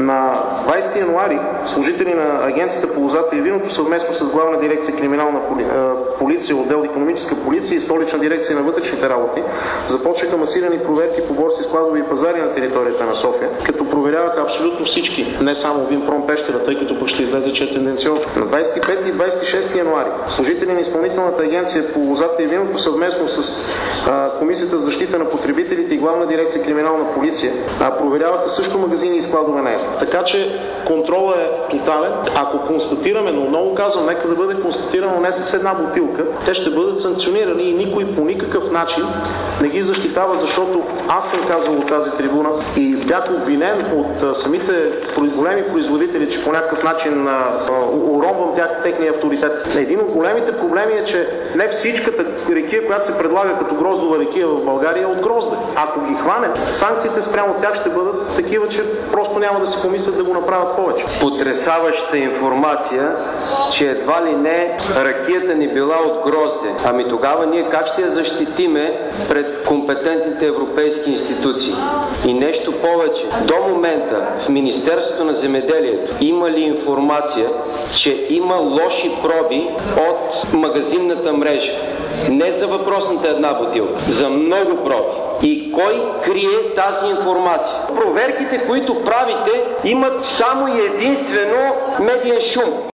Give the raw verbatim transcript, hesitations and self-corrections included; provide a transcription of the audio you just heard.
На двайсети януари служители на Агенцията по лозата и виното съвместно с Главна дирекция криминална полиция, отдел икономическа полиция и Столична дирекция на вътрешните работи започнаха масирани проверки по борси, складове и пазари на територията на София, като проверяваха абсолютно всички, не само Винпром Пещера, тъй като пък ще излезе, че е тенденциозно. На двайсет и пети и двайсет и шести януари служители на Изпълнителната агенция по лозата и виното съвместно с а, Комисията за защита на потребителите и Главна дирекция криминална полиция а, проверяваха също магазини и складове на ЕФ. Така че контролът е тотален. Ако констатираме, но много казвам, нека да бъде констатирано не с една бутилка, те ще бъдат санкционирани и никой по никакъв начин не ги защитава, защото аз съм казал от тази трибуна и бях обвинен от самите големи производители, че по някакъв начин уронвам тях, техния авторитет. Един от големите проблеми е, че не всичката ракия, която се предлага като гроздова ракия в България, е от грозде. Ако ги хванем, санкциите спрямо тях ще бъдат такива, че просто няма да си помислят да го направят повече. Потресаваща информация, че едва ли не ракията ни била от грозде. Ами тогава ние как ще я защитиме пред компетентните европейски институции? И нещо повече. До момента в Министерството на земеделието има ли информация, че има лоши проби от магазинната мрежа? Не за въпросната една бутилка, за много проби. И кой крие тази информация? Проверките, които правите, имат само и единствено медиен шум.